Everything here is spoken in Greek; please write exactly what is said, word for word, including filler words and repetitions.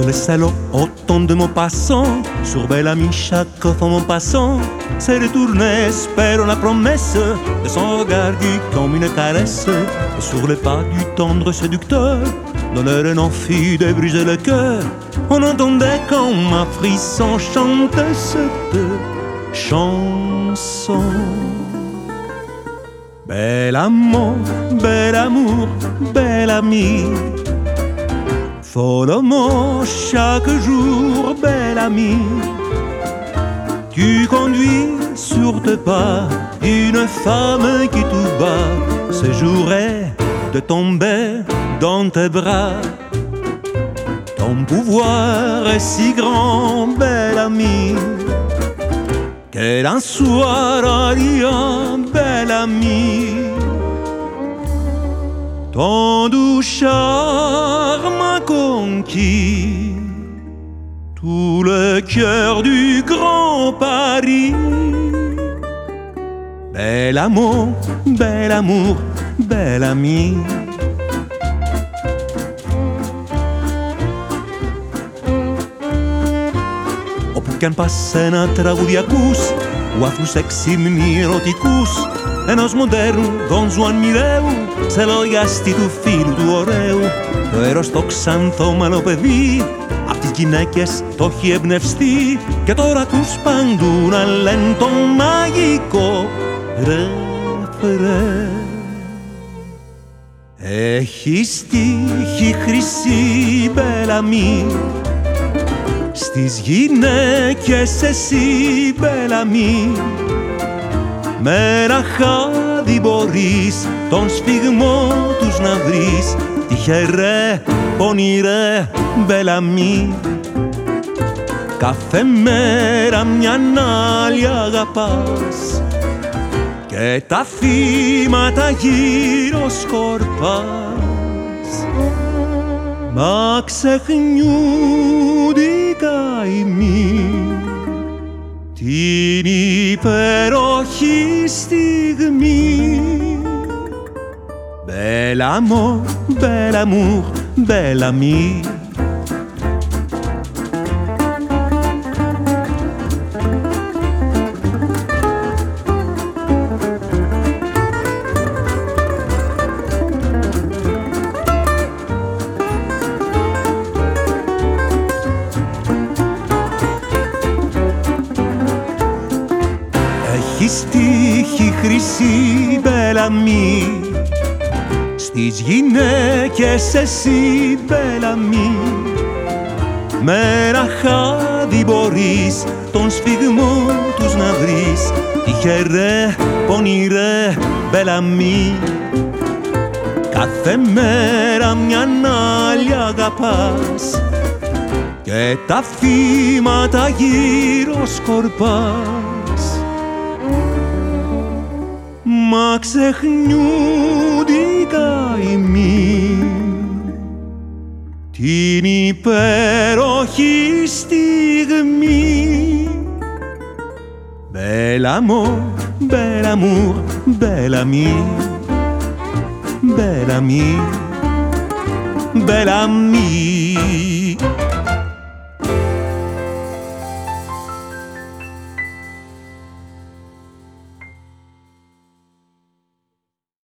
les salauds, autant de mots passants. Sur belle amie, chaque fois mon passant s'est retourné, espérant la promesse de son regard doux comme une caresse. Et sur les pas du tendre séducteur, dans l'air non fut de briser le cœur, on entendait comme un frisson chanter cette chanson. Bel amour, bel amour, bel ami, follement chaque jour, bel ami. Tu conduis sur tes pas une femme qui tout bas se jouerait de tomber dans tes bras. Ton pouvoir est si grand, bel ami, qu'elle en soit rien, bel ami. Ton doux charme a conquis tout le cœur du grand Paris. Bel amour, bel amour, bel ami. Όπου κι αν πας ένα τραγούδι ακούς, ο αφρούς εξύμνοι ερωτικούς ενός μοντέρνου Δον Ζουάν μοιραίου, σε λογιαστή του φίλου του ωραίου. Το έρος το ξανθόμαλο παιδί απ' τις γυναίκες το έχει εμπνευστεί, και τώρα ακούς παντού να λένε το μαγικό ρεφρέ. Έχει στίχη χρυσή, μπελ αμή, στις γυναίκες εσύ, μπελ αμή. Με ένα χάδι μπορείς τον σφιγμό τους να βρεις. Τυχερέ, πονηρέ, μπελ αμή. Κάθε μέρα μιαν άλλη αγαπάς και τα θύματα γύρω σκορπάς. Μα ξεχνιούνται οι καημοί την υπέροχη στιγμή. Bel amour, bel amour, bel ami. Έχεις τύχη χρυσή, μπελ αμή, στις γυναίκες εσύ, μπελ αμή. Με ένα χάδι μπορείς τον σφιγμό τους να βρεις. Τυχερέ, πονηρέ, μπελ αμή. Κάθε μέρα μιαν άλλη αγαπάς και τα θύματα γύρω σκορπάς. Μα ξεχνιούνται οι καημοί την υπέροχη στιγμή. Bel amour, bel amour, bel ami. Bel ami, bel ami.